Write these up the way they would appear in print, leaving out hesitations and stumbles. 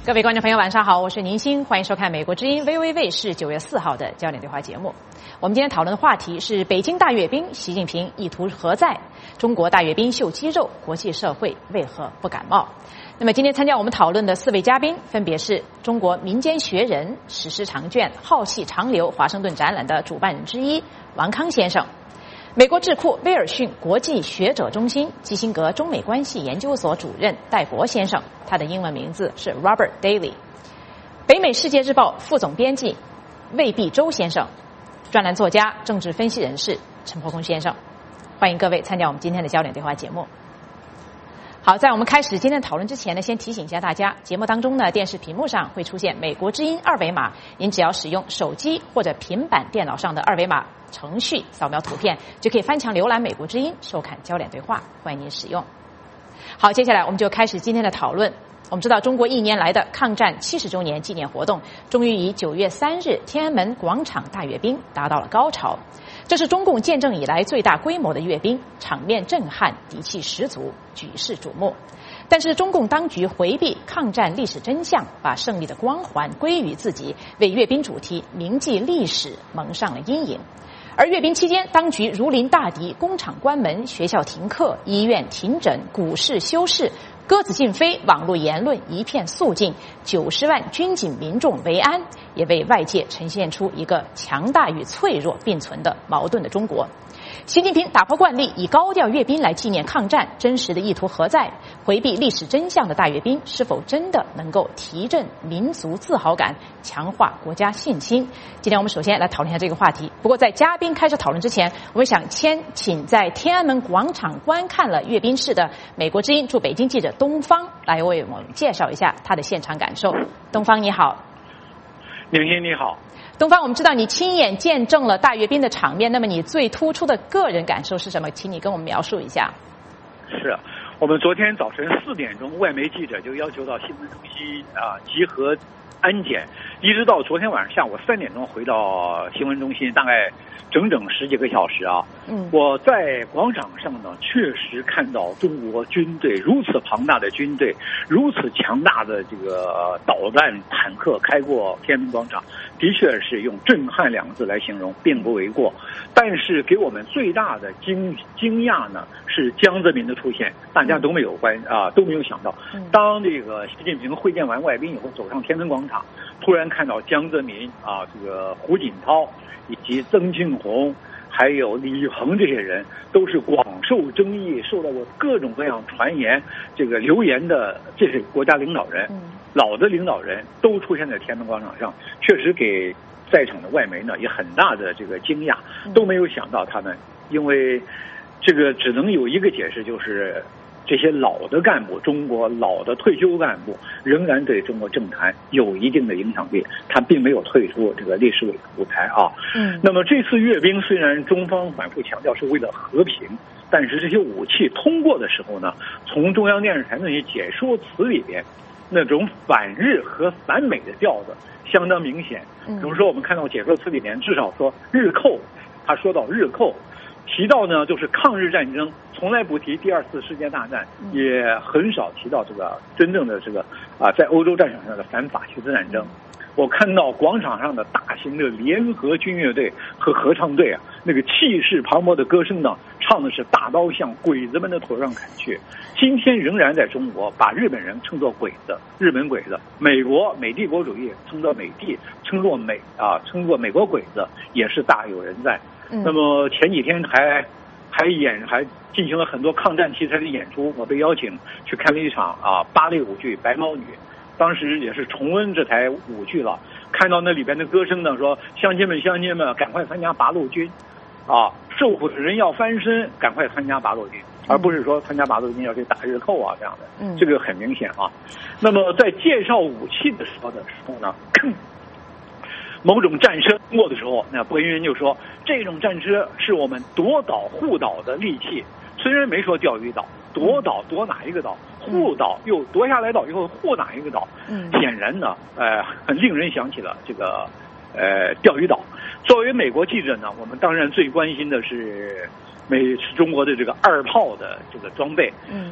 各位观众朋友，晚上好，我是宁鑫，欢迎收看美国之音 VOV 卫视9月4号的焦点对话节目。我们今天讨论的话题是北京大阅兵，习近平意图何在？中国大阅兵秀肌肉，国际社会为何不感冒？那么今天参加我们讨论的4位嘉宾，分别是中国民间学人、史诗长卷、浩气长流华盛顿展览的主办人之一王康先生，美国智库威尔逊国际学者中心基辛格中美关系研究所主任戴博先生，他的英文名字是 Robert Daly， 北美世界日报副总编辑魏必洲先生，专栏作家、政治分析人士陈伯公先生。欢迎各位参加我们今天的焦点对话节目。好，在我们开始今天的讨论之前呢，先提醒一下大家，节目当中呢，电视屏幕上会出现美国之音2维码，您只要使用手机或者平板电脑上的2维码程序扫描图片，就可以翻墙浏览美国之音，收看焦点对话，欢迎您使用。好，接下来我们就开始今天的讨论。我们知道，中国1年来的抗战70周年纪念活动，终于以9月3日天安门广场大阅兵达到了高潮。这是中共建政以来最大规模的阅兵，场面震撼，底气十足，举世瞩目。但是中共当局回避抗战历史真相，把胜利的光环归于自己，为阅兵主题铭记历史蒙上了阴影。而阅兵期间，当局如临大敌，工厂关门，学校停课，医院停诊，股市休市，鸽子尽飞，网络言论一片肃静，90万军警民众维安，也为外界呈现出一个强大与脆弱并存的矛盾的中国。习近平打破惯例，以高调阅兵来纪念抗战，真实的意图何在？回避历史真相的大阅兵，是否真的能够提振民族自豪感，强化国家信心？今天我们首先来讨论一下这个话题。不过在嘉宾开始讨论之前，我们想先请在天安门广场观看了阅兵式的美国之音驻北京记者东方来为我们介绍一下他的现场感受。东方你好。 宁鑫你好。 东方，我们知道你亲眼见证了大阅兵的场面，那么你最突出的个人感受是什么？请你跟我们描述一下。 是我们昨天早晨4点钟，外媒记者就要求到新闻中心集合安检，一直到昨天晚上下午3点钟回到新闻中心，大概整整10几个小时啊。我在广场上呢，确实看到中国军队如此庞大的军队，如此强大的这个导弹坦克开过天安门广场，的确是用震撼2个字来形容，并不为过。但是给我们最大的惊讶呢，是江泽民的出现，大家都没有都没有想到。当这个习近平会见完外宾以后，走上天安门广场，突然看到江泽民这个胡锦涛以及曾庆红还有李鹏这些人，都是广受争议，受到过各种各样传言这个流言的这些国家领导人，老的领导人都出现在天安门广场上，确实给在场的外媒呢也很大的这个惊讶，都没有想到他们，因为这个只能有一个解释，就是这些老的干部，中国老的退休干部仍然对中国政坛有一定的影响力，他并没有退出这个历史舞台啊。那么这次阅兵虽然中方反复强调是为了和平，但是这些武器通过的时候呢，从中央电视台那些解说词里边，那种反日和反美的调子相当明显。比如说我们看到解说词里面至少说日寇，他说到日寇，提到呢就是抗日战争，从来不提第2次世界大战，也很少提到这个真正的这个在欧洲战场上的反法西斯战争。我看到广场上的大型的联合军乐队和合唱队那个气势磅礴的歌声呢，唱的是大刀向鬼子们的头上砍去。今天仍然在中国把日本人称作鬼子，日本鬼子；美帝国主义称作美帝，称作美国鬼子，也是大有人在。那么前几天还进行了很多抗战题材的演出，我被邀请去看了一场芭蕾舞剧《白毛女》。当时也是重温这台舞剧了，看到那里边的歌声呢，说乡亲们，赶快参加八路军，受苦的人要翻身，赶快参加八路军，而不是说参加八路军要去打日寇这样的。这个很明显啊。那么在介绍武器的时候呢，某种战车经过的时候，那播音员就说这种战车是我们夺岛护岛的利器，虽然没说钓鱼岛，夺岛夺哪一个岛，护岛又夺下来岛以后护哪一个岛，显然呢很令人想起了这个钓鱼岛。作为美国记者呢，我们当然最关心的是中国的这个2炮的这个装备。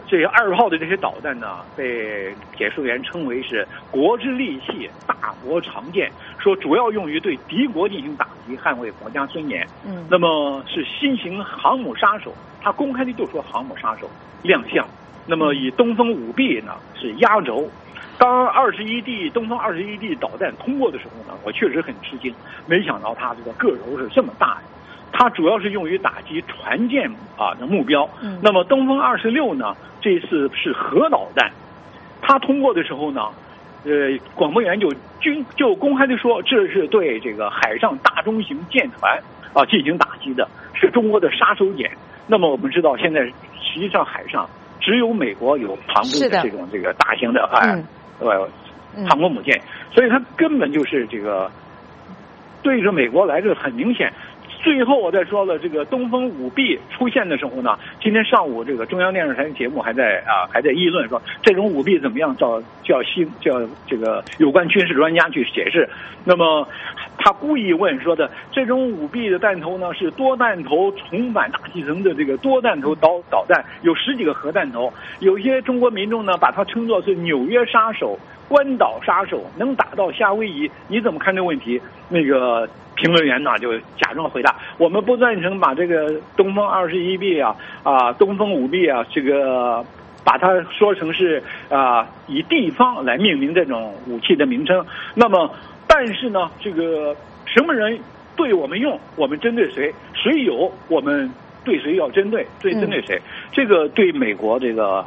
这2炮的这些导弹呢，被解说员称为是国之利器，大国常见，说主要用于对敌国进行打击，捍卫国家尊严。那么是新型航母杀手，他公开的就说航母杀手亮相。那么以东风5B呢是压轴。当东风21D 导弹通过的时候呢，我确实很吃惊，没想到它这个个头是这么大的。它主要是用于打击船舰的目标。那么东风26呢，这一次是核导弹，它通过的时候呢，广播员就公开的说，这是对这个海上大中型舰船进行打击的，是中国的杀手锏。那么我们知道，现在实际上海上只有美国有常规的这个大型的航空母舰，所以它根本就是这个对着美国来这很明显。最后我再说了，这个东风5B 出现的时候呢，今天上午这个中央电视台的节目还在议论说这种5B 怎么样，叫这个有关军事专家去解释。那么他故意问说的，这种5B 的弹头呢是多弹头重返大气层的这个多弹头导弹，有10几个核弹头。有些中国民众呢把它称作是纽约杀手、关岛杀手，能打到夏威夷。你怎么看这个问题？那个评论员呢就假装回答，我们不赞成把这个东风21B 东风5B这个把它说成是以地方来命名这种武器的名称。那么但是呢，这个什么人对我们用，我们针对谁，谁有我们对谁要针对谁。这个对美国这个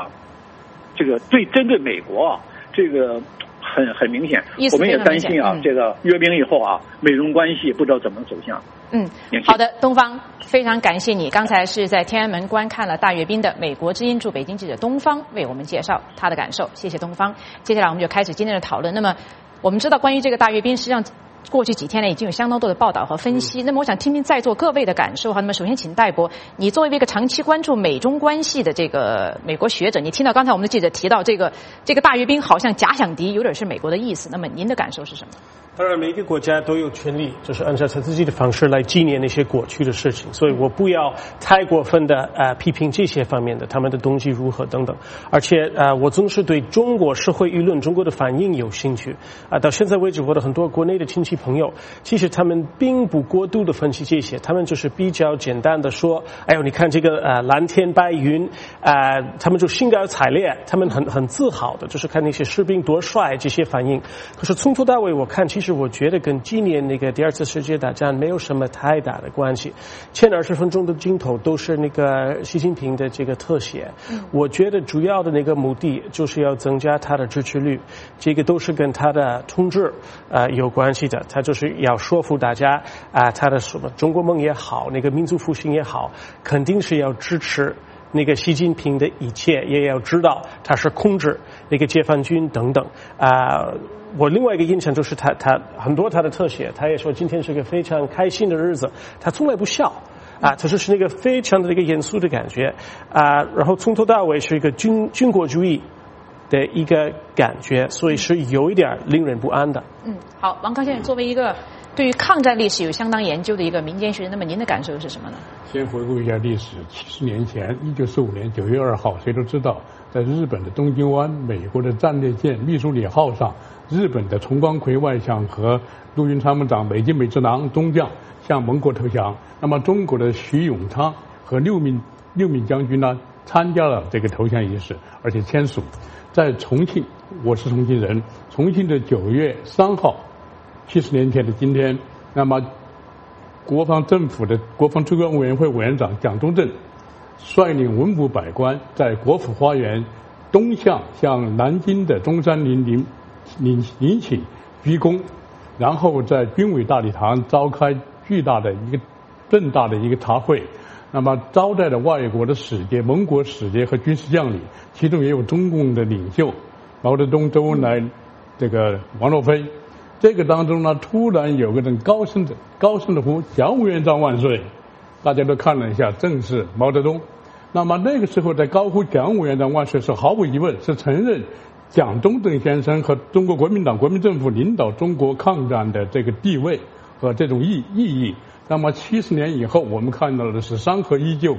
针对美国这个很明显，我们也担心这个阅兵以后美中关系不知道怎么走向。 好的，东方，非常感谢你。刚才是在天安门观看了大阅兵的美国之音驻北京记者东方为我们介绍他的感受，谢谢东方。接下来我们就开始今天的讨论。那么我们知道关于这个大阅兵，实际上过去几天呢已经有相当多的报道和分析。那么我想听听在座各位的感受哈。那么首先请戴博，你作为一个长期关注美中关系的这个美国学者，你听到刚才我们的记者提到这个大阅兵好像假想敌，有点是美国的意思，那么您的感受是什么？ 当然每个国家都有权利就是按照他自己的方式来纪念那些过去的事情，所以我不要太过分的批评这些方面的他们的动机如何等等。而且我总是对中国社会舆论中国的反应有兴趣到现在为止我的很多国内的亲戚朋友其实他们并不过度的分析这些，他们就是比较简单的说，哎呦你看这个蓝天白云他们就兴高采烈，他们很自豪的就是看那些士兵多帅这些反应。可是从头到尾我看其实我觉得跟纪念那个第2次世界大战没有什么太大的关系。前20分钟的镜头都是那个习近平的这个特写，我觉得主要的那个目的就是要增加他的支持率，这个都是跟他的统治有关系的。他就是要说服大家他的什么中国梦也好，那个民族复兴也好，肯定是要支持那个习近平的一切，也要知道他是控制那个解放军等等我另外一个印象就是他很多他的特写，他也说今天是个非常开心的日子，他从来不笑他就是那个非常的一个严肃的感觉然后从头到尾是一个军国主义的一个感觉，所以是有一点令人不安的。 好，王康先生作为一个对于抗战历史有相当研究的一个民间学者，那么您的感受是什么呢？ 先回顾一下历史，70年前1945年9月2号，谁都知道在日本的东京湾，美国的战列舰密苏里号上，日本的重光葵外相和陆军参谋长美津美治郎中将向盟国投降。那么中国的徐永昌和六名将军呢参加了这个投降仪式，而且签署。在重庆，我是重庆人，重庆的9月3号，70年前的今天，那么国防政府的国防最高委员会委员长蒋中正率领文武百官在国府花园东向南京的中山陵寝鞠躬，然后在军委大礼堂召开盛大的一个茶会，那么招待了外国的使节、盟国使节和军事将领，其中也有中共的领袖毛泽东、周恩来、王若飞。这个当中呢，突然有个人高声的呼“蒋委员长万岁”，大家都看了一下，正是毛泽东。那么那个时候在高呼“蒋委员长万岁”是毫无疑问是承认蒋中正先生和中国国民党国民政府领导中国抗战的这个地位和这种意义。那么70年以后，我们看到的是山河依旧，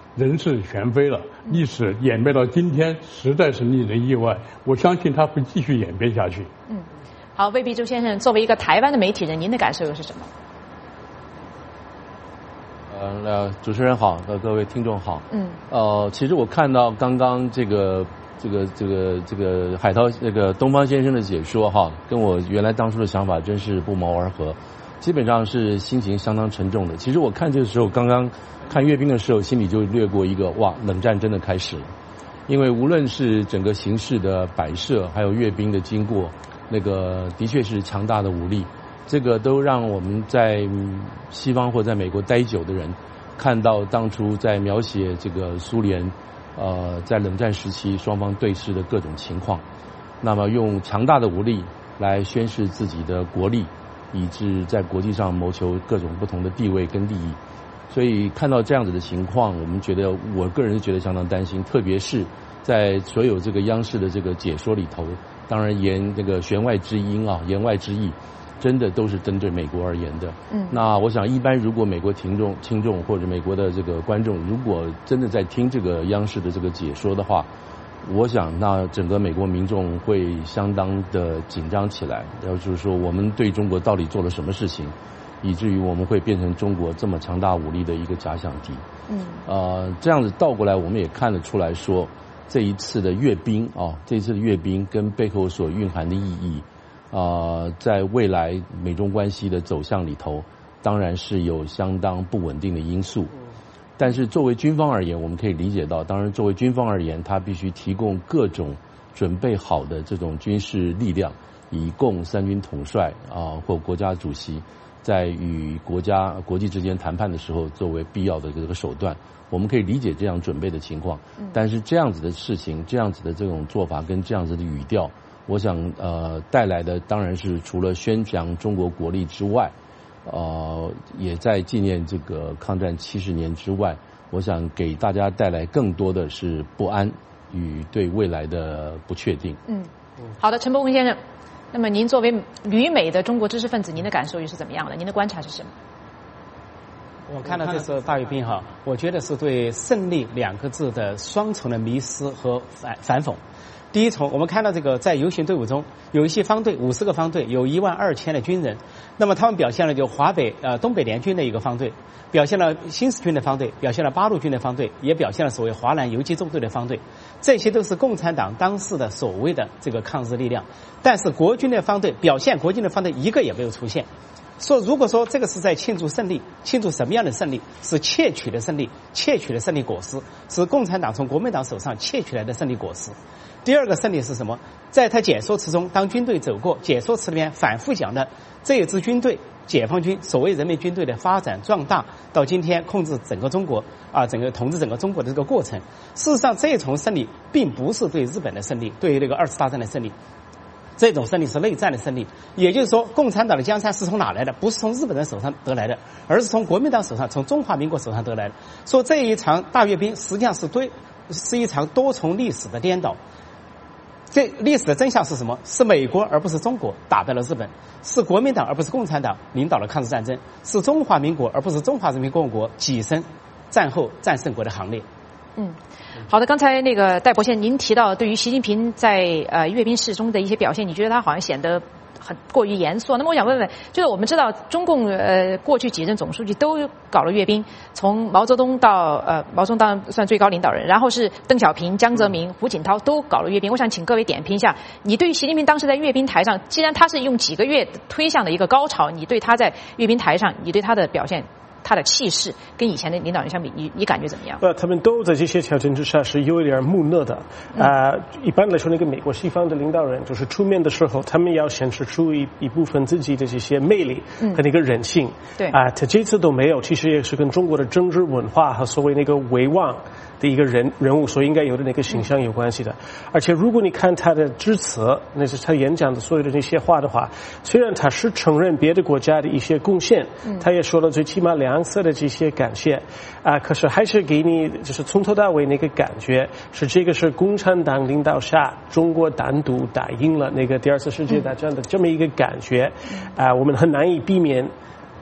人事全非了，历史演变到今天实在是令人意外。我相信它会继续演变下去。 好，魏必洲先生，作为一个台湾的媒体人，您的感受又是什么？ 主持人好，各位听众好。其实我看到刚刚这个海涛东方先生的解说哈，跟我原来当初的想法真是不谋而合，基本上是心情相当沉重的。其实我看这个时候，刚刚看阅兵的时候，心里就掠过一个哇，冷战真的开始了。因为无论是整个形势的摆设，还有阅兵的经过，的确是强大的武力。这个都让我们在西方或在美国待久的人，看到当初在描写这个苏联，在冷战时期双方对峙的各种情况，那么用强大的武力来宣示自己的国力，以致在国际上谋求各种不同的地位跟利益。所以看到这样子的情况，我个人是觉得相当担心，特别是在所有这个央视的这个解说里头，当然弦外之音啊，言外之意。真的都是针对美国而言的。那我想一般如果美国听众或者美国的这个观众，如果真的在听这个央视的这个解说的话，我想那整个美国民众会相当的紧张起来。就是说我们对中国到底做了什么事情，以至于我们会变成中国这么强大武力的一个假想敌。这样子倒过来我们也看得出来说，这一次的阅兵跟背后所蕴含的意义。在未来美中关系的走向里头，当然是有相当不稳定的因素。但是作为军方而言，我们可以理解到，当然作为军方而言，它必须提供各种准备好的这种军事力量，以供三军统帅或国家主席在与国际之间谈判的时候作为必要的这个手段。我们可以理解这样准备的情况，但是这样子的事情，这样子的这种做法跟这样子的语调，我想带来的当然是除了宣扬中国国力之外，也在纪念这个抗战70年之外，我想给大家带来更多的是不安与对未来的不确定。 好的，陈伯文先生，那么您作为旅美的中国知识分子，您的感受又是怎么样的？您的观察是什么？ 我看到这次大阅兵哈，我觉得是对胜利2个字的双重的迷失和反讽。第一重，我们看到这个在游行队伍中有一些方队，50个方队，有12000的军人，那么他们表现了就东北联军的一个方队，表现了新四军的方队，表现了八路军的方队，也表现了所谓华南游击纵队的方队，这些都是共产党当时的所谓的这个抗日力量。但是国军的方队一个也没有出现。如果说这个是在庆祝胜利，庆祝什么样的胜利？是窃取的胜利，窃取的胜利果实，是共产党从国民党手上窃取来的胜利果实。第二个胜利是什么？在他解说词中，当军队走过，解说词里面反复讲的这一支军队，解放军所谓人民军队的发展壮大，到今天控制整个中国统治整个中国的这个过程。事实上，这种胜利并不是对日本的胜利，对于2次大战的胜利。这种胜利是内战的胜利，也就是说，共产党的江山是从哪来的？不是从日本人手上得来的，而是从国民党手上，从中华民国手上得来的。说这一场大阅兵实际上是一场多重历史的颠倒。这历史的真相是什么？是美国而不是中国打败了日本，是国民党而不是共产党领导了抗日战争，是中华民国而不是中华人民共和国跻身战后战胜国的行列。 好的，刚才戴博先生您提到对于习近平在阅兵式中的一些表现，你觉得他好像显得很过于严肃。那么我想问问，就是我们知道中共过去几任总书记都搞了阅兵，从毛泽东到毛泽东当然算最高领导人，然后是邓小平、江泽民、胡锦涛都搞了阅兵。我想请各位点评一下，你对于习近平当时在阅兵台上，既然他是用几个月推向的一个高潮，你对他在阅兵台上，你对他的表现，他的气势跟以前的领导人相比，你感觉怎么样？ 他们都在这些条件之下是有一点木讷的。一般来说，美国西方的领导人就是出面的时候，他们要显示出一部分自己的这些魅力和人性。 对他这次都没有，其实也是跟中国的政治文化和所谓威望的一个人物所应该有的形象有关系的。而且如果你看他的致辞，那是他演讲的所有的那些话的话，虽然他是承认别的国家的一些贡献，他也说了最起码2次的这些感谢可是还是给你就是从头到尾感觉是这个是共产党领导下中国单独打赢了第2次世界大战的这么一个感觉我们很难以避免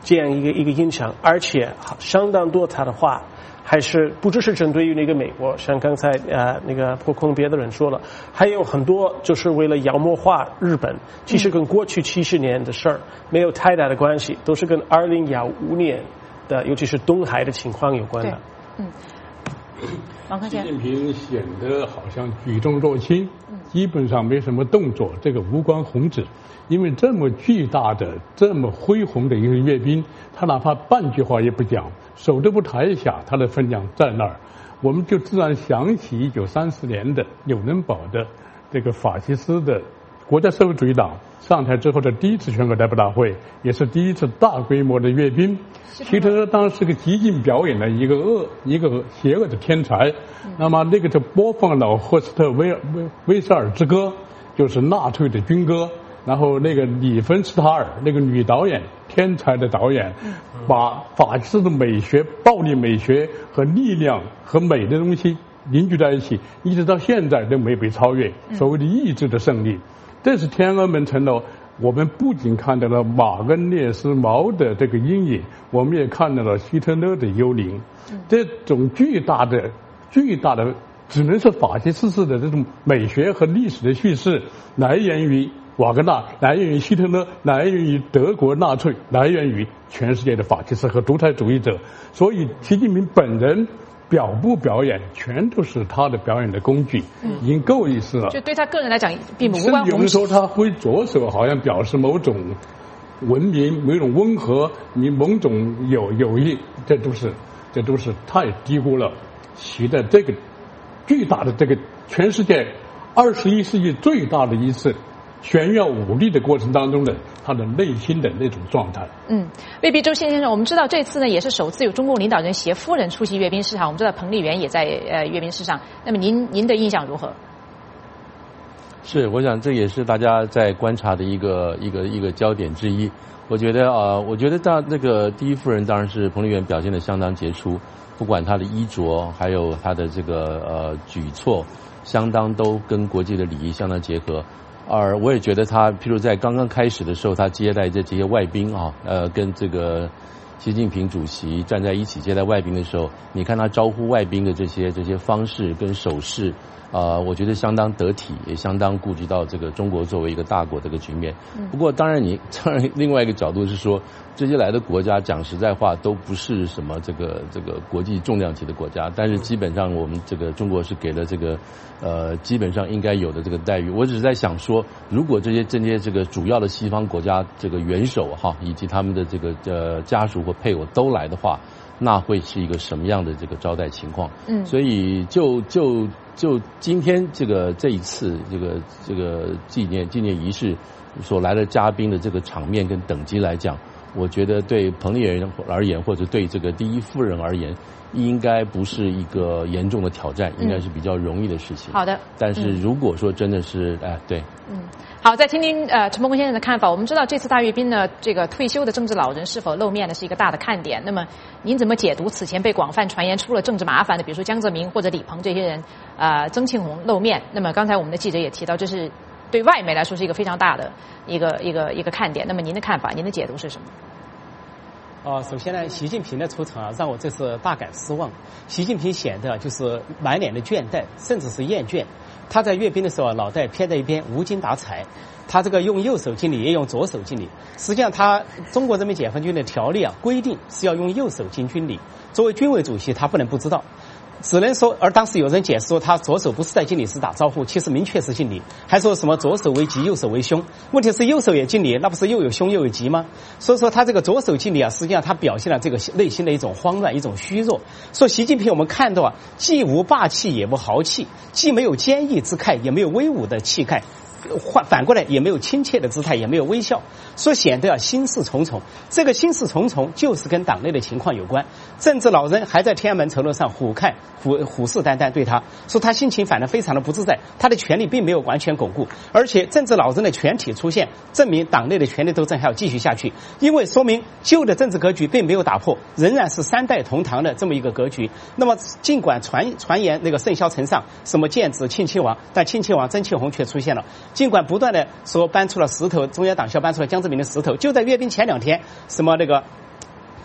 这样一个影响，而且相当多他的话还是不只是针对于那个美国，像刚才那个破空别的人说了，还有很多就是为了妖魔化日本，其实跟过去70年的事儿没有太大的关系，都是跟2015年的尤其是东海的情况有关的。 王克强，习近平显得好像举重若轻，基本上没什么动作，这个无关宏旨。因为这么巨大的、这么恢宏的一个阅兵，他哪怕半句话也不讲，手都不抬一下，他的分量在那儿。我们就自然想起1930年的纽伦堡的这个法西斯的国家社会主义党上台之后的第一次全国代表大会，也是第一次大规模的阅兵。希特勒当时是个极尽表演的一个邪恶的天才。那么那个就播放了霍斯特威塞尔之歌，就是纳粹的军歌。然后那个里芬斯塔尔那个女导演，天才的导演，把法西斯的美学、暴力美学和力量和美的东西凝聚在一起，一直到现在都没被超越。所谓的意志的胜利，这是天安门城楼。我们不仅看到了马恩列斯毛的这个阴影，我们也看到了希特勒的幽灵。这种巨大的，只能是法西斯式的这种美学和历史的叙事，来源于瓦格纳，来源于希特勒，来源于德国纳粹，来源于全世界的法西斯和独裁主义者。所以习近平本人表不表演，全都是他的表演的工具，已经够意思了。 就对他个人来讲，并无关宏旨。 有人说他挥左手，好像表示某种文明、某种温和、某种友谊，这都是太低估了习的这个巨大的这个全世界21世纪最大的一次炫耀武力的过程当中的他的内心的那种状态。 魏必周先生，我们知道这次呢也是首次有中共领导人携夫人出席阅兵式哈，我们知道彭丽媛也在阅兵式上，那么您的印象如何？ 是，我想这也是大家在观察的一个焦点之一。我觉得到那个第一夫人当然是彭丽媛表现得相当杰出，不管她的衣着，还有她的这个举措，相当都跟国际的礼仪相当结合。而我也觉得他，譬如在刚刚开始的时候，他接待这些外宾啊，跟这个习近平主席站在一起接待外宾的时候，你看他招呼外宾的这些方式跟手势，我觉得相当得体，也相当顾及到这个中国作为一个大国这个局面。不过当然另外一个角度是说，这些来的国家讲实在话都不是什么这个国际重量级的国家，但是基本上我们这个中国是给了这个基本上应该有的这个待遇。我只是在想说，如果这些这个主要的西方国家这个元首哈，以及他们的这个家属或配偶都来的话，那会是一个什么样的这个招待情况？所以就今天这一次这个纪念仪式所来的嘉宾的这个场面跟等级来讲，我觉得对彭丽媛而言，或者对这个第一夫人而言，应该不是一个严重的挑战，应该是比较容易的事情。 好的。 但是如果说真的是对。 好，再听听陈伯公先生的看法。我们知道这次大阅兵呢，这个退休的政治老人是否露面呢，是一个大的看点。那么您怎么解读此前被广泛传言出了政治麻烦的，比如说江泽民或者李鹏这些人，曾庆红露面？那么刚才我们的记者也提到，这是对外媒来说是一个非常大的一个看点。那么您的看法，您的解读是什么？ 首先呢，习近平的出场让我这次大感失望。习近平显得就是满脸的倦怠，甚至是厌倦。他在阅兵的时候脑袋偏在一边，无精打采。他这个用右手敬礼，也用左手敬礼。实际上，中国人民解放军的条例规定是要用右手敬军礼。作为军委主席，他不能不知道。只能说，而当时有人解释说，他左手不是在敬礼，是打招呼，其实明确是敬礼，还说什么左手为吉，右手为凶。问题是右手也敬礼，那不是又有凶又有吉吗？所以说他这个左手敬礼实际上他表现了这个内心的一种慌乱，一种虚弱。说习近平我们看到既无霸气也无豪气，既没有坚毅之慨，也没有威武的气概。反过来也没有亲切的姿态，也没有微笑，所以显得心事重重。这个心事重重就是跟党内的情况有关。政治老人还在天安门城楼上虎视眈眈对他说，他心情反正非常的不自在，他的权力并没有完全巩固，而且政治老人的全体出现，证明党内的权力斗争还要继续下去，因为说明旧的政治格局并没有打破，仍然是三代同堂的这么一个格局。那么尽管传言那个盛嚣尘上什么剑指庆亲王，但庆亲王曾庆红却出现了。尽管不断的说搬出了石头，中央党校搬出了江泽民的石头，就在阅兵前2天，什么那个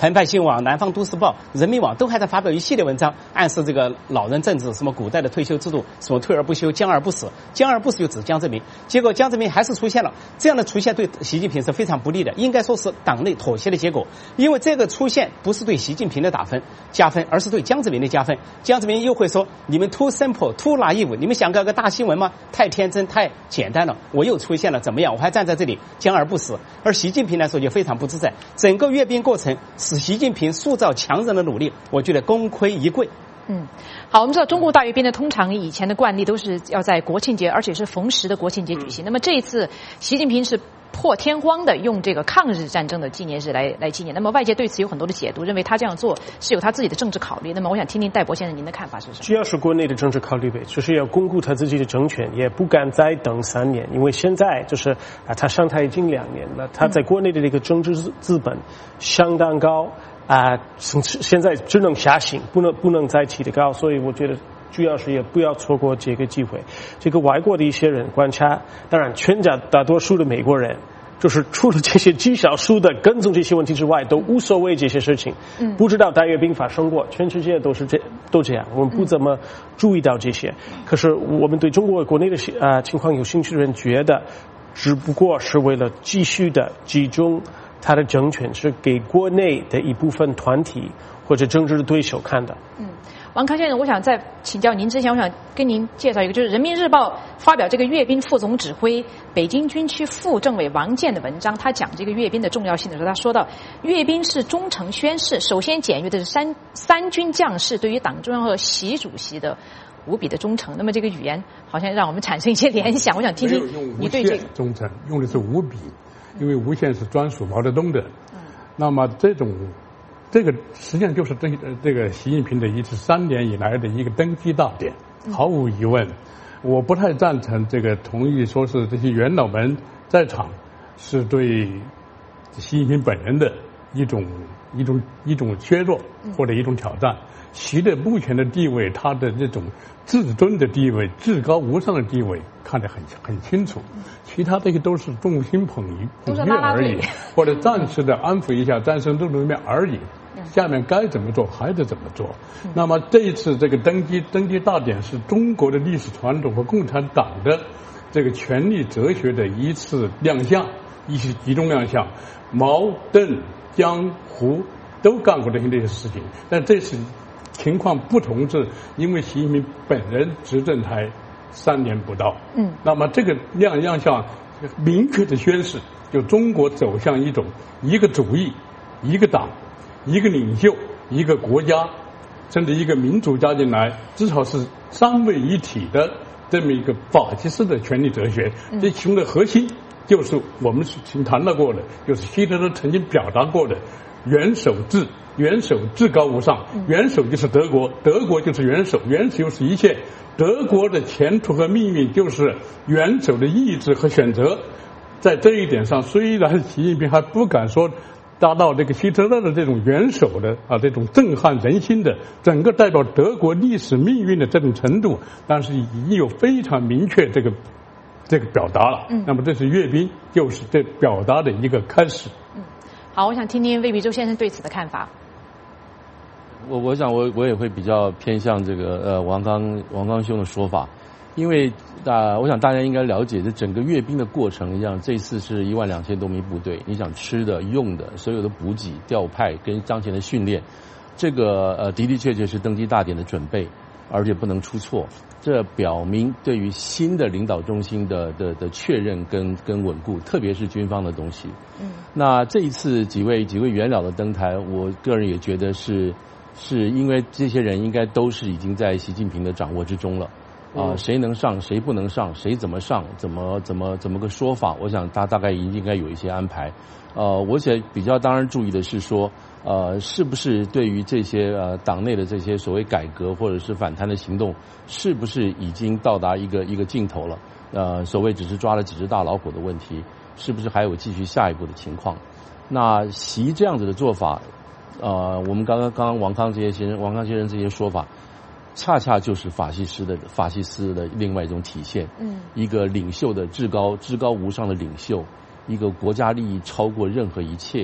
澎湃新闻网、南方都市报、人民网都还在发表一系列文章，暗示这个老人政治，什么古代的退休制度，什么退而不休、僵而不死。僵而不死就指江泽民，结果江泽民还是出现了。这样的出现对习近平是非常不利的，应该说是党内妥协的结果。因为这个出现不是对习近平的加分，而是对江泽民的加分。江泽民又会说：“你们 too simple, too naive， 你们想搞个大新闻吗？太天真，太简单了。我又出现了，怎么样？我还站在这里僵而不死。”而习近平来说就非常不自在。整个阅兵过程使习近平塑造强人的努力，我觉得功亏一篑。 好，我们知道中共大阅兵呢，通常以前的惯例都是要在国庆节，而且是逢时的国庆节举行。那么这一次，习近平是破天荒的用这个抗日战争的纪念日来纪念。那么外界对此有很多的解读，认为他这样做是有他自己的政治考虑。那么我想听听戴博先生您的看法是什么？ 主要是国内的政治考虑呗，就是要巩固他自己的政权，也不敢再等3年，因为现在就是他上台已经2年了，他在国内的这个政治资本相当高。现在只能下行，不能再提得高，所以我觉得主要是也不要错过这个机会。这个外国的一些人观察，当然大多数的美国人，就是除了这些极少数的跟踪这些问题之外，都无所谓这些事情，不知道大阅兵发生过，全世界都这样，我们不怎么注意到这些。可是我们对中国国内的情况有兴趣的人觉得，只不过是为了继续的集中他的政权，是给国内的一部分团体或者政治的对手看的。 王康先生，我想在请教您之前，我想跟您介绍一个，就是人民日报发表这个阅兵副总指挥北京军区副政委王健的文章，他讲这个阅兵的重要性的时候，他说到阅兵是忠诚宣誓，首先检阅的是三军将士对于党中央和习主席的无比的忠诚。那么这个语言好像让我们产生一些联想，我想听听你对这个忠诚用的是无比，因为无限是专属毛泽东的。那么这个实际上就是这个习近平的一次3年以来的一个登基大典。毫无疑问，我不太赞成这个同意说是这些元老们在场是对习近平本人的一种削弱或者一种挑战。习的目前的地位，他的这种至尊的地位、至高无上的地位看得很清楚，其他这些都是众星捧月而已，或者暂时的安抚一下战胜路面而已。下面该怎么做还得怎么做。那么这一次这个登基大典是中国的历史传统和共产党的这个权力哲学的一次亮相，一次集中亮相。毛、邓、江、胡都干过这些事情，但这次情况不同是因为习近平本人执政才3年不到。那么这个亮相明确的宣示，就中国走向一个主义、一个党、一个领袖、一个国家，甚至一个民族加进来，至少是3位一体的这么一个法西斯的权力哲学。这其中的核心就是我们曾谈到过的，就是希特勒曾经表达过的元首制。元首至高无上，元首就是德国，德国就是元首，元首就是一切。德国的前途和命运就是元首的意志和选择。在这一点上，虽然习近平还不敢说达到这个希特勒的这种元首的这种震撼人心的整个代表德国历史命运的这种程度，但是已经有非常明确这个表达了。那么这是阅兵，就是这表达的一个开始。 好，我想听听魏必洲先生对此的看法。 我想我也会比较偏向这个王刚兄的说法，因为我想大家应该了解，这整个阅兵的过程一样，这次是12000多名部队，你想吃的、用的、所有的补给、调派跟当前的训练，这个的确是登基大典的准备，而且不能出错。这表明对于新的领导中心的确认跟稳固，特别是军方的东西。那这一次几位元老的登台，我个人也觉得是因为这些人应该都是已经在习近平的掌握之中了。谁能上，谁不能上，谁怎么上，怎么个说法？我想大概应该有一些安排。我想比较当然注意的是说，是不是对于这些党内的这些所谓改革或者是反弹的行动，是不是已经到达一个尽头了？所谓只是抓了几只大老虎的问题，是不是还有继续下一步的情况？那习这样子的做法，我们刚刚王康先生这些说法，恰恰就是法西斯的另外一种体现。一个领袖的至高无上的领袖，一个国家利益超过任何一切，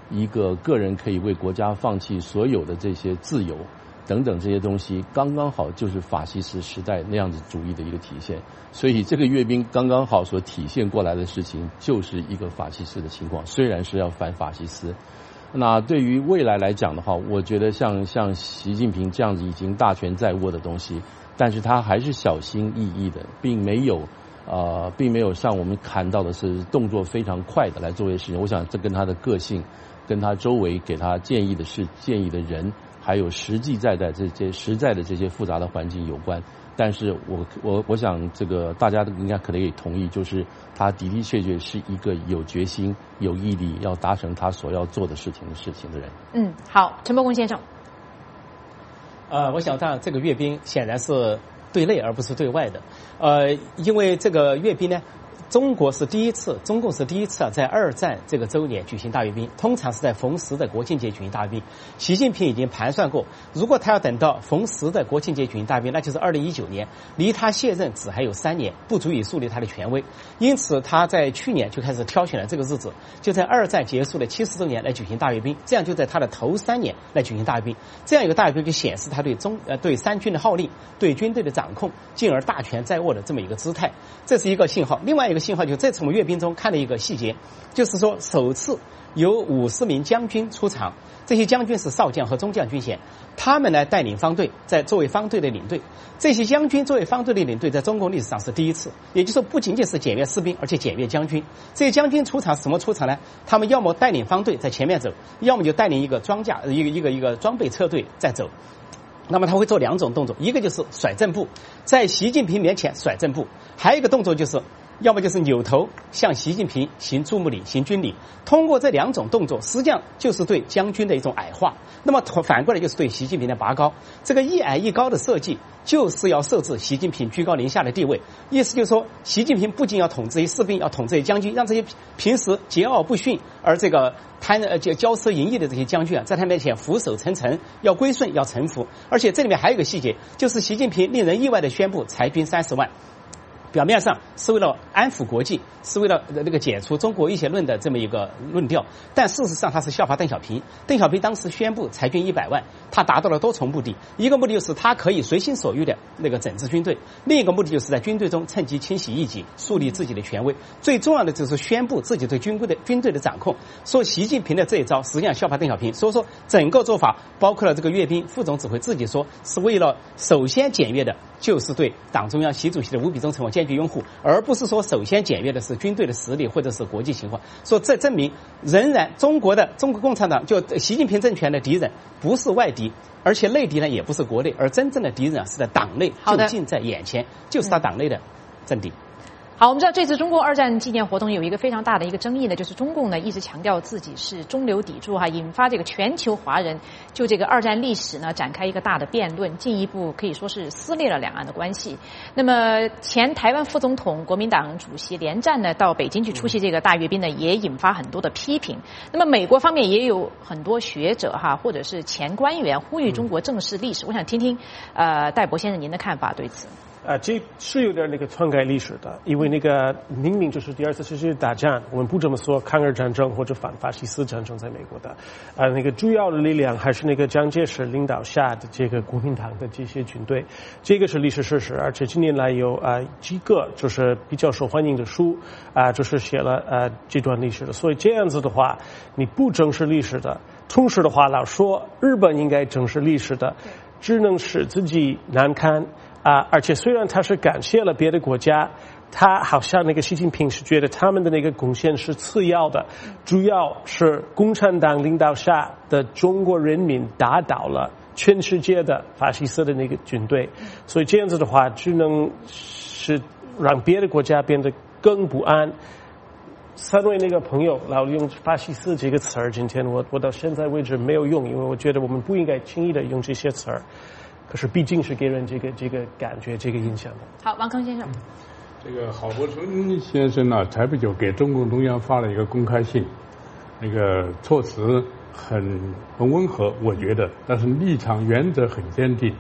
一个个人可以为国家放弃所有的这些自由等等这些东西，刚刚好就是法西斯时代那样子主义的一个体现。所以这个阅兵刚刚好所体现过来的事情，就是一个法西斯的情况，虽然是要反法西斯。那对于未来来讲的话，我觉得像习近平这样子已经大权在握的东西，但是他还是小心翼翼的，并没有像我们看到的是动作非常快的来做这些事情。我想这跟他的个性，跟他周围给他建议的人，还有实在的这些复杂的环境有关。但是我想这个大家应该可能也同意，就是他的确是一个有决心、有毅力要达成他所要做的事情的人。 好，陈伯公先生。 我想当然这个阅兵显然是对内而不是对外的。因为这个阅兵呢，中共是第一次在二战这个周年举行大阅兵，通常是在逢10的国庆节举行大阅兵。习近平已经盘算过，如果他要等到逢10的国庆节举行大阅兵，那就是2019年，离他卸任只还有3年，不足以树立他的权威。因此他在去年就开始挑选了这个日子，就在二战结束的70周年来举行大阅兵，这样就在他的头3年来举行大阅兵。这样一个大阅兵就显示他对三军的号令，对军队的掌控，进而大权在握的这么一个姿态，这是一个信号。另外一个信号就是这次我们阅兵中看了一个细节，就是说首次有50名将军出场，这些将军是少将和中将军衔，他们来带领方队，作为方队的领队。这些将军作为方队的领队，在中国历史上是第一次，也就是说不仅仅是检阅士兵，而且检阅将军。这些将军出场是什么出场呢？他们要么带领方队在前面走，要么就带领一个装备车队在走。那么他会做2种动作，一个就是甩正步，在习近平面前甩正步，还有一个动作就是要么就是扭头向习近平行注目礼、行军礼。通过这2种动作，实际上就是对将军的一种矮化，那么反过来就是对习近平的拔高。这个一矮一高的设计，就是要设置习近平居高临下的地位。意思就是说，习近平不仅要统治一些士兵，要统治一些将军，让这些平时桀骜不驯而这个骄奢淫逸的这些将军在他面前俯首称臣，要归顺，要臣服。而且这里面还有一个细节，就是习近平令人意外的宣布裁军30万。表面上是为了安抚国际，是为了那个解除中国威胁论的这么一个论调，但事实上他是效法邓小平。邓小平当时宣布裁军100万，他达到了多重目的，一个目的就是他可以随心所欲的那个整治军队，另一个目的就是在军队中趁机清洗异己，树立自己的权威。最重要的就是宣布自己对军队的掌控。说习近平的这一招实际上效法邓小平，所以说整个做法包括了这个阅兵，副总指挥自己说是为了首先检阅的就是对党中央习主席的无比忠诚和坚决拥护，而不是说首先检阅的是军队的实力或者是国际情况。说这证明仍然中国共产党就习近平政权的敌人不是外敌，而且内敌呢也不是国内，而真正的敌人是在党内，就近在眼前，就是他党内的政敌。 好，我们知道这次中共2战纪念活动有一个非常大的一个争议呢，就是中共呢一直强调自己是中流砥柱引发这个全球华人就这个2战历史呢展开一个大的辩论，进一步可以说是撕裂了两岸的关系。那么前台湾副总统、国民党主席连战呢到北京去出席这个大阅兵呢，也引发很多的批评。那么美国方面也有很多学者或者是前官员呼吁中国正视历史。我想听听戴博先生您的看法对此。 这是有点那个篡改历史的，因为那个明明就是第2次世界大战，我们不这么说抗日战争或者反法西斯战争在美国的，那个主要的力量还是那个蒋介石领导下的这个国民党的这些军队，这个是历史事实。而且近年来有几个就是比较受欢迎的书就是写了这段历史的，所以这样子的话，你不正视历史的，同时的话老说日本应该正视历史的，只能使自己难堪。而且虽然他是感谢了别的国家，他好像那个习近平是觉得他们的那个贡献是次要的，主要是共产党领导下的中国人民打倒了全世界的法西斯的那个军队，所以这样子的话只能是让别的国家变得更不安。3位那个朋友老用法西斯这个词儿，今天我到现在为止没有用，因为我觉得我们不应该轻易的用这些词儿，可是毕竟是给人这个感觉，这个印象的。好， 王康先生。 这个郝柏村先生呢，才不久给中共中央发了一个公开信，那个措辞很温和，我觉得，但是立场原则很坚定。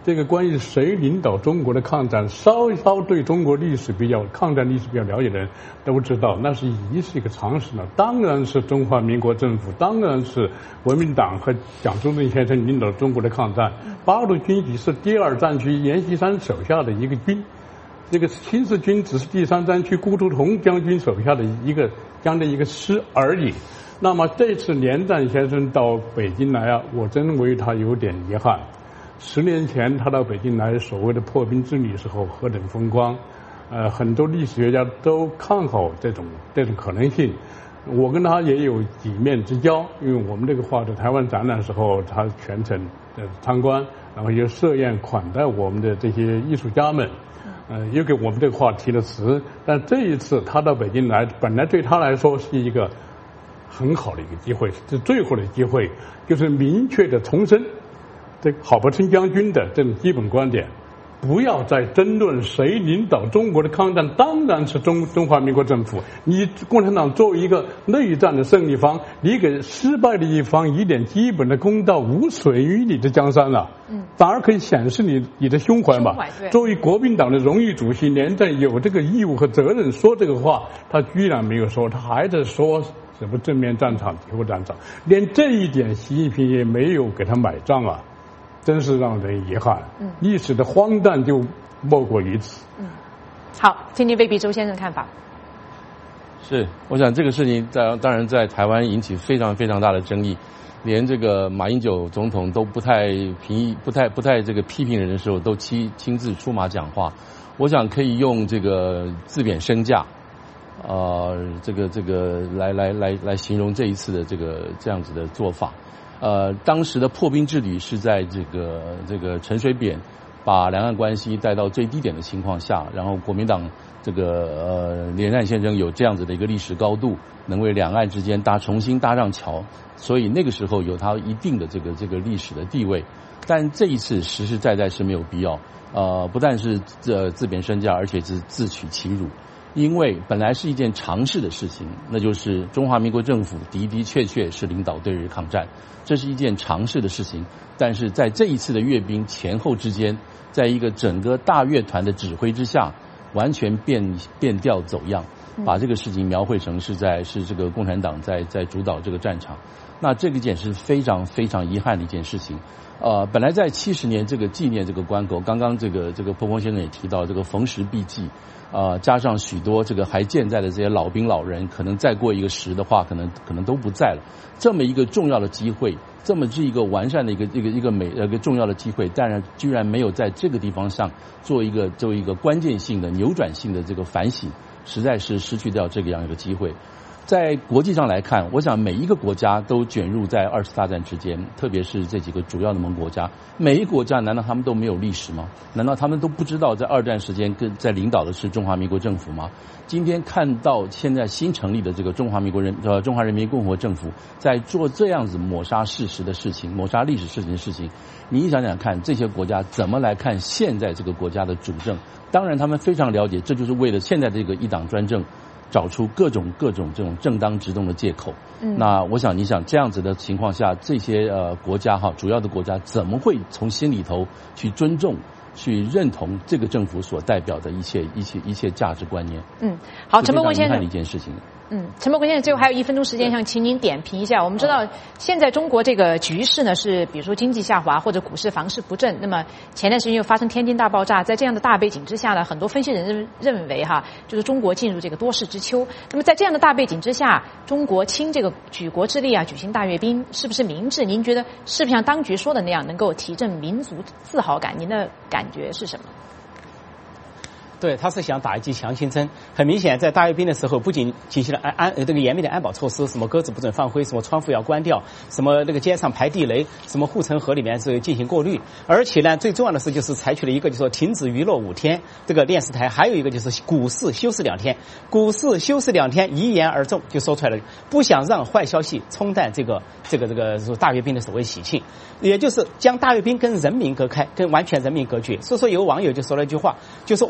这个关于谁领导中国的抗战，稍对中国抗战历史比较了解的人都知道，那是已经是一个常识了。当然是中华民国政府，当然是国民党和蒋中正先生领导中国的抗战。八路军也是第2战区阎锡山手下的一个军，这个新四军只是第3战区顾祝同将军手下的一个师而已。那么这次连战先生到北京来啊，我真为他有点遗憾。10年前他到北京来，所谓的破冰之旅时候何等风光，很多历史学家都看好这种可能性。我跟他也有几面之交，因为我们这个画在台湾展览的时候，他全程参观，然后也设宴款待我们的这些艺术家们，又给我们这个画题了词。但这一次他到北京来，本来对他来说是一个很好的一个机会，是最后的机会，就是明确的重申这郝柏村将军的这种基本观点，不要再争论谁领导中国的抗战，当然是中华民国政府。你共产党作为一个内战的胜利方，你给失败的一方一点基本的公道，无损于你的江山了，反而可以显示你的胸怀嘛。作为国民党的荣誉主席，连战有这个义务和责任说这个话，他居然没有说，他还在说什么正面战场、敌后战场，连这一点习近平也没有给他买账啊。真是让人遗憾，历史的荒诞就莫过于此。 好，听听魏必周先生的看法。 是，我想这个事情当然在台湾引起非常非常大的争议，连这个马英九总统都不太这个批评人的时候，都亲自出马讲话。我想可以用这个自贬身价，这个来形容这一次的这样子的做法。当时的破冰之旅是在这个陈水扁把两岸关系带到最低点的情况下，然后国民党连战先生有这样子的一个历史高度，能为两岸之间重新搭上桥，所以那个时候有他一定的这个历史的地位。但这一次实实在在是没有必要，不但是自贬身价，而且是自取其辱。因为本来是一件常事的事情，那就是中华民国政府的的确确是领导对日抗战，这是一件常事的事情。但是在这一次的阅兵前后之间，在一个整个大乐团的指挥之下，完全变调走样，把这个事情描绘成是这个共产党在主导这个战场。那这个件是非常非常遗憾的一件事情。本来在70年这个纪念这个关口，刚刚这个波波先生也提到，这个逢时必祭，加上许多这个还健在的这些老兵老人，可能再过一个时的话，可能都不在了。这么一个重要的机会，这么是一个完善的一个重要的机会，但是居然没有在这个地方上做一个关键性的扭转性的这个反省，实在是失去掉这个样一个机会。在国际上来看，我想每一个国家都卷入在2次大战之间，特别是这几个主要的盟国家。每一个国家难道他们都没有历史吗？难道他们都不知道在2战时间在领导的是中华民国政府吗？今天看到现在新成立的这个中华人民共和国政府在做这样子抹杀事实的事情、抹杀历史事情的事情，你想想看，这些国家怎么来看现在这个国家的主政？当然他们非常了解，这就是为了现在这个一党专政找出各种这种正当直动的借口。那我想，你想这样子的情况下，这些国家主要的国家怎么会从心里头去尊重、去认同这个政府所代表的一切价值观念？ 好，陈伯文先生， 的一件事情。 陈伯文先生，最后还有1分钟时间，想请您点评一下。我们知道现在中国这个局势呢，是比如说经济下滑或者股市房市不振。那么前段时间又发生天津大爆炸，在这样的大背景之下呢，很多分析人认为就是中国进入这个多事之秋。那么在这样的大背景之下，中国倾这个举国之力举行大阅兵，是不是明智？您觉得是不是像当局说的那样，能够提振民族自豪感？您的感觉是什么？ 对，他是想打一剂强心针。很明显，在大阅兵的时候，不仅进行了这个严密的安保措施，什么鸽子不准放飞，什么窗户要关掉，什么那个街上排地雷，什么护城河里面是进行过滤，而且呢，最重要的是就是采取了一个就是说停止娱乐5天这个电视台，还有一个就是股市休市2天，股市休市2天，一言而重就说出来了，不想让坏消息冲淡这个大阅兵的所谓喜庆，也就是将大阅兵跟人民隔开，跟完全人民隔绝。所以说有网友就说了一句话，就说哇，这么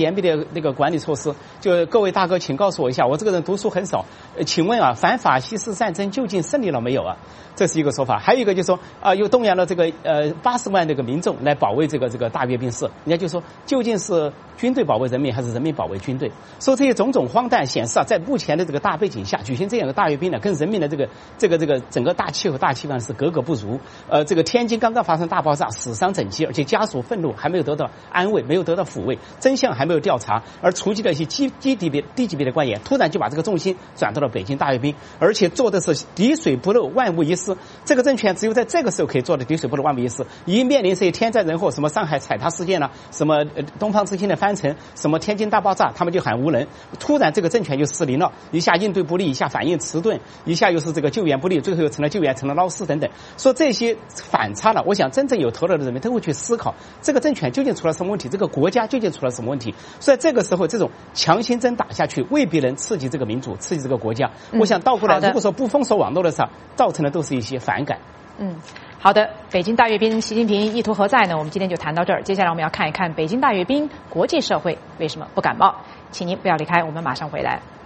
严密的那个管理措施。就各位大哥，请告诉我一下，我这个人读书很少，请问啊，反法西斯战争究竟胜利了没有啊？这是一个说法。还有一个就是说又动员了这个80万这个民众来保卫这个大阅兵式，人家就说究竟是军队保卫人民还是人民保卫军队？说这些种种荒诞显示啊，在目前的这个大背景下举行这样的大阅兵呢，跟人民的这个整个大气候大气氛是格格不入。这个天津刚刚发生大爆炸，死伤整齐，而且家属愤怒还没有得到安慰，没有得到抚慰，真相还没有调查，而除去了一些低级别的官员，突然就把这个重心转到了北京大阅兵，而且做的是滴水不漏，万无一失。这个政权只有在这个时候可以做的滴水不漏，万无一失。一面临这些天灾人祸，什么上海踩踏事件什么东方之星的翻沉，什么天津大爆炸，他们就喊无能。突然这个政权就失灵了，一下应对不利，一下反应迟钝，一下又是这个救援不利，最后又成了救援成了捞尸等等。说这些反差呢，我想真正有头脑的人们都会去思考，这个政权究竟出了什么问题，这个国家究竟出了什么问题。所以这个时候这种强心针打下去，未必能刺激这个民主，刺激这个国家。我想倒过来，如果说不封锁网络的时候，造成的都是一些反感。 好的，北京大阅兵，习近平意图何在呢？我们今天就谈到这儿。接下来我们要看一看北京大阅兵，国际社会为什么不感冒？请您不要离开，我们马上回来。